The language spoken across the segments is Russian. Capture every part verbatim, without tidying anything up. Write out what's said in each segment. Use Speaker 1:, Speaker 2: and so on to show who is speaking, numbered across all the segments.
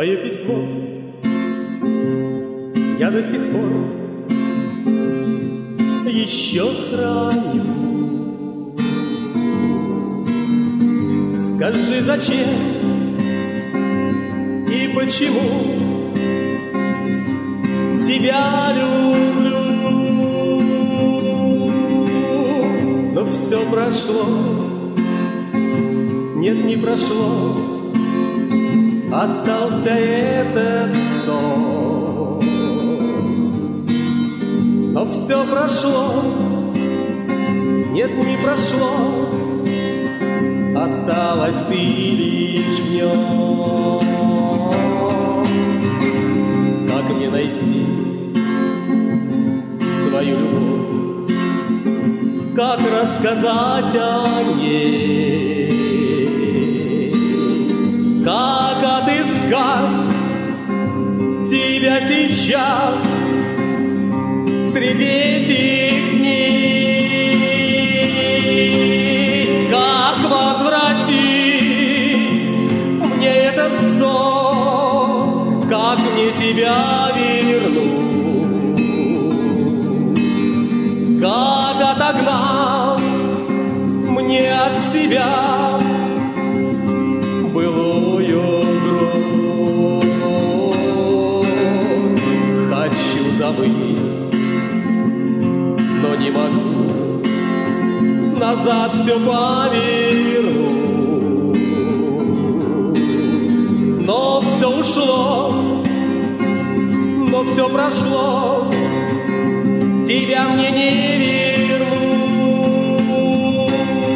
Speaker 1: Твое письмо я до сих пор еще храню. Скажи, зачем и почему тебя люблю? Но все прошло, нет, не прошло, остался этот сон. Но все прошло, нет, не прошло, осталась ты лишь в нем. Как мне найти свою любовь? Как рассказать о ней? Как отыскать тебя сейчас среди этих дней? Как возвратить мне этот сон? Как мне тебя вернуть? Как отогнать мне от себя былую грусть? Хочу забыть, но не могу назад все повернуть. Но все ушло, но все прошло, тебя мне не вернуть.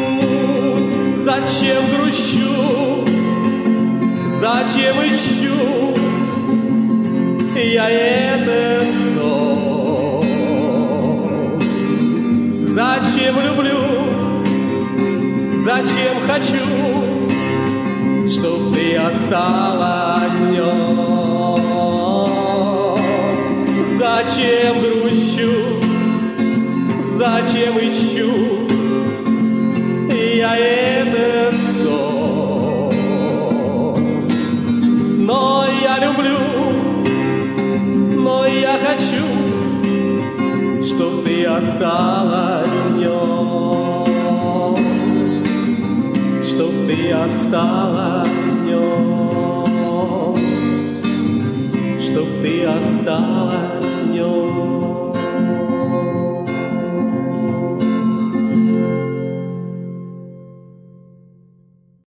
Speaker 1: Зачем грущу? Зачем ищу я этот сон? Зачем люблю? Зачем хочу, чтоб ты осталась в нем? Зачем грущу? Зачем ищу я этот сон? Но я люблю, но я хочу, чтоб ты осталась в нем, чтоб ты осталась в нем, чтоб ты осталась в нем.